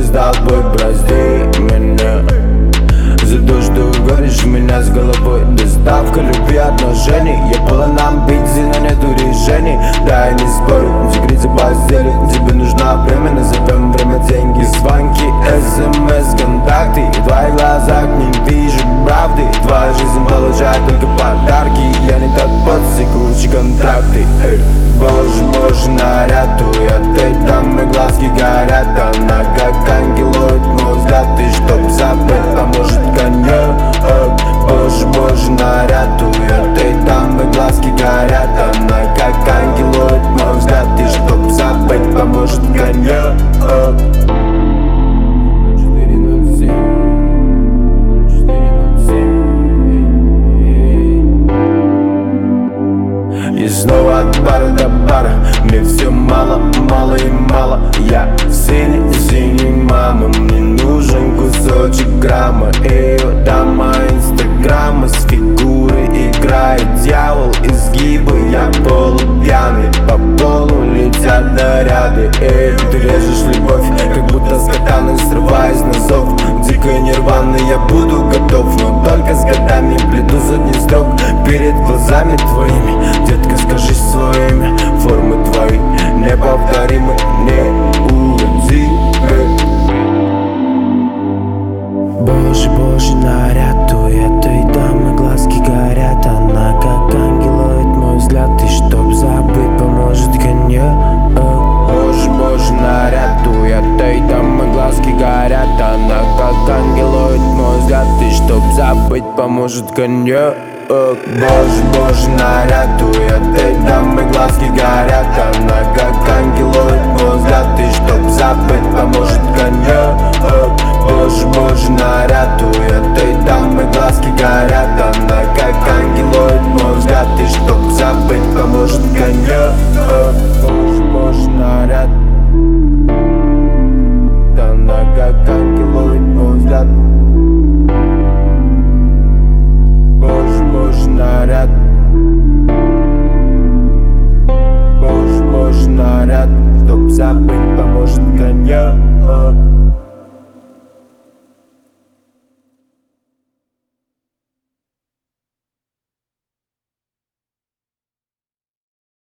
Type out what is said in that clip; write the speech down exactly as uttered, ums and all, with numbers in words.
сдал бой, прости меня за то, что угоришь меня с головой. Доставка любви, отношений. Я полон амбиций, но нету решений. Да, я не спорю, закрыться постели. Тебе нужно время, назовем время деньги. Звонки, смс, контакты. И в твоих глазах не вижу правды. Твоя жизнь получает только подарки. Я не тот босс, текущие контракты. Эй. Боже, боже, наряд я ты там, мои глазки горят. Она как ангел ловит мой взгляд. И чтоб забыть, поможет коньяк. Боже, боже, наряд я ты там, мои глазки горят. Она как ангел ловит мой взгляд. И чтоб забыть, поможет коньяк. И снова от бара до бара. Мне все мало, мало и мало. Я синий, синий, мама. Мне нужен кусочек грамма. Ее дама инстаграма. С фигурой играет дьявол. Изгибы, я полупьяный. По полу летят наряды. Эй, ты режешь любовь, как будто с катаной, срываясь на зов. Дикой нирваны я буду готов, но только с годами плету сотни строк перед глазами твоими. Детка, скажи свое имя, формы твои неповторимы, не уйди. Боже, боже, наряд у этой дамы глазки горят. Она как ангел ловит мой взгляд. И чтоб забыть, поможет коньяк. Боже, боже, наряд у этой дамы глазки горят. Она как ангел ловит мой взгляд. И чтоб забыть, поможет коньяк. Боже, боже, наряд у этой дамы глазки горят. Она как ангел ловит мой взгляд. И чтоб забыть, поможет коньяк. Боже, боже, наряд у этой дамы глазки горят. Она как ангел ловит мой взгляд. И чтоб забыть, поможет коньяк. Боже, боже, наряд. Она как ангел ловит мой взгляд. Боже, боже, наряд. Боже, боже, наряд. Чтоб забыть, поможет коньяк.